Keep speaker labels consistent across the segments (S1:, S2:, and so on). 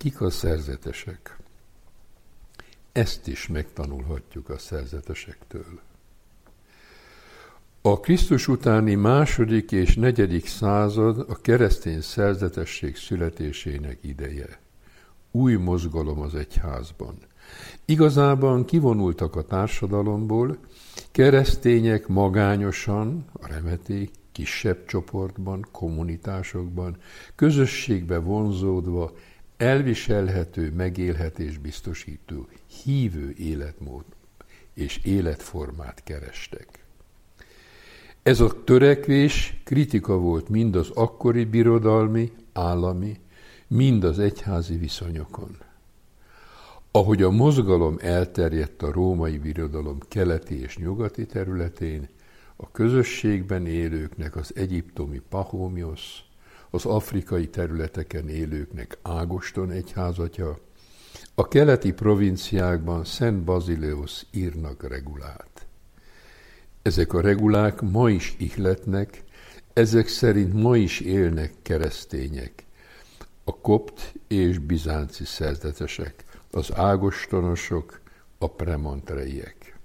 S1: Kik a szerzetesek? Ezt is megtanulhatjuk a szerzetesektől. A Krisztus utáni 2. és 4. század a keresztény szerzetesség születésének ideje. Új mozgalom az egyházban. Igazában kivonultak a társadalomból, keresztények magányosan, a remeték, kisebb csoportban, kommunitásokban, közösségbe vonzódva elviselhető megélhetés biztosító, hívő életmód és életformát kerestek. Ez a törekvés kritika volt mind az akkori birodalmi, állami, mind az egyházi viszonyokon. Ahogy a mozgalom elterjedt a római birodalom keleti és nyugati területén, a közösségben élőknek az egyiptomi Pahómiosz, az afrikai területeken élőknek Ágoston egyházatja, a keleti provinciákban Szent Bazileus írnak regulát. Ezek a regulák ma is ihletnek, ezek szerint ma is élnek keresztények, a kopt és bizánci szerzetesek, az ágostonosok, a premontreiek.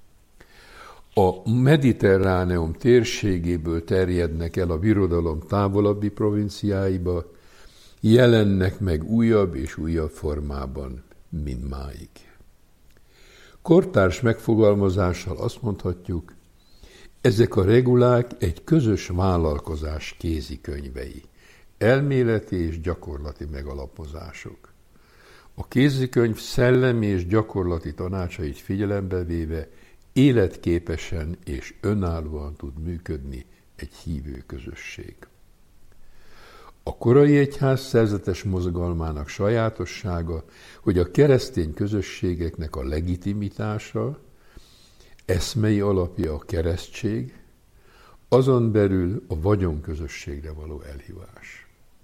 S1: A Mediterráneum térségéből terjednek el a birodalom távolabbi provinciáiba, jelennek meg újabb és újabb formában mindmáig. Kortárs megfogalmazással azt mondhatjuk, ezek a regulák egy közös vállalkozás kézikönyvei, elméleti és gyakorlati megalapozások. A kézikönyv szellemi és gyakorlati tanácsait figyelembe véve életképesen és önállóan tud működni egy hívő közösség. A korai egyház szerzetes mozgalmának sajátossága, hogy a keresztény közösségeknek a legitimitása, eszmei alapja a keresztség, azon belül a vagyonközösségre való elhívás.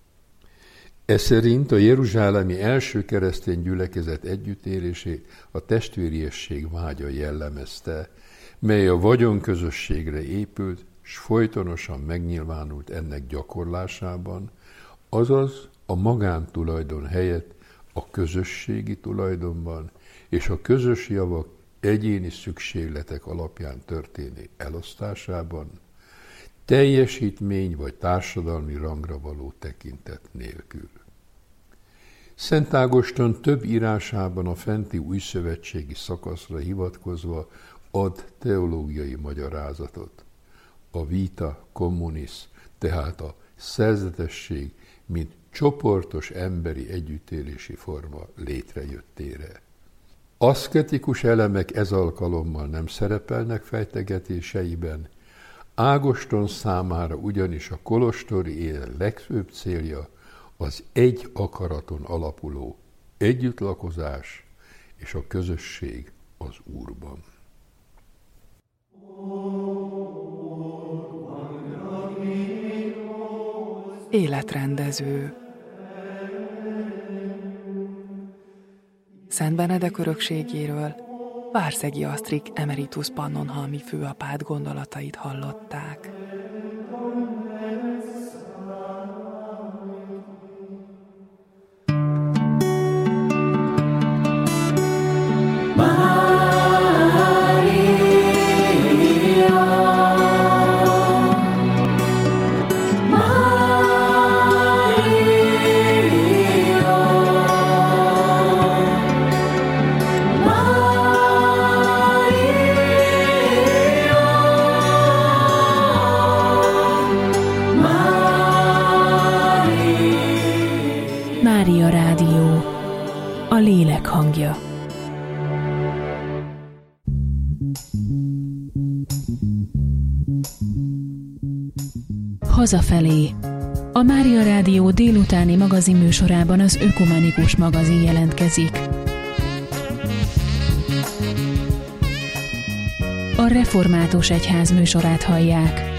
S1: Ez szerint a jeruzsálemi első keresztény gyülekezet együttélését a testvériesség vágya jellemezte, mely a vagyonközösségre épült, s folytonosan megnyilvánult ennek gyakorlásában, azaz a magántulajdon helyett a közösségi tulajdonban és a közös javak egyéni szükségletek alapján történő elosztásában, teljesítmény vagy társadalmi rangra való tekintet nélkül. Szent Ágoston több írásában a fenti újszövetségi szakaszra hivatkozva ad teológiai magyarázatot. A vita communis, tehát a szerzetesség, mint csoportos emberi együttélési forma létrejöttére. Aszketikus elemek ez alkalommal nem szerepelnek fejtegetéseiben, Ágoston számára ugyanis a kolostori élet legfőbb célja az egy akaraton alapuló együttlakozás és a közösség az Úrban.
S2: Életrendező. Szent Benedek örökségéről Várszegi Asztrik emeritus pannonhalmi főapát gondolatait hallották.
S3: Mária Rádió, a lélek hangja. Hazafelé. A Mária Rádió délutáni magazinműsorában az Ökumenikus magazin jelentkezik. A Református Egyház műsorát hallják.